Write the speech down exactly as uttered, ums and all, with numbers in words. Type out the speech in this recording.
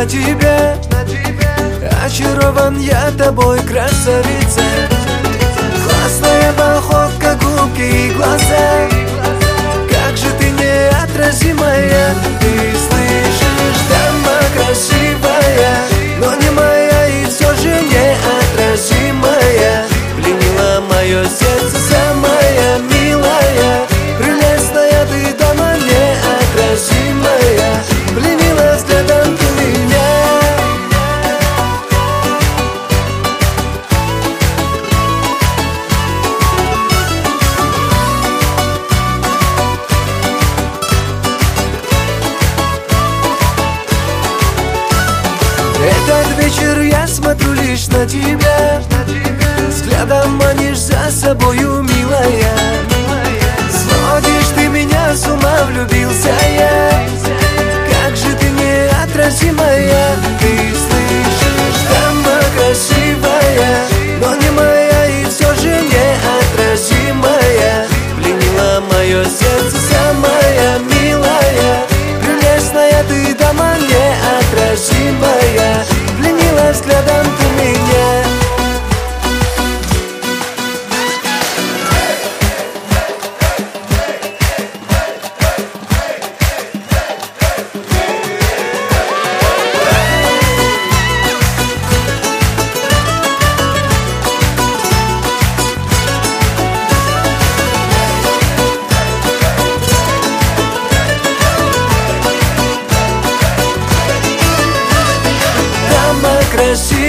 на тебе. Очарован я тобой, красавица. Классная походка, губки и глаза. Как же ты неотразимая. Ты слышишь, дама красивая, но не моя и все же неотразимая. Пленила мое сердце, самая милая. Прелестная ты, дама неотразимая. Пленила взглядом ты меня. Этот вечер я смотрю лишь на тебя. Взглядом манишь за собою, милая. Сводишь ты меня с ума, влюбился я. Как же ты неотразимая. Ты слышишь, дама красивая, но не моя и все же неотразимая. Пленила мое сердце, самая милая. Прелестная ты, дама неотразимая. Пленила взглядом ты меня. Красивая.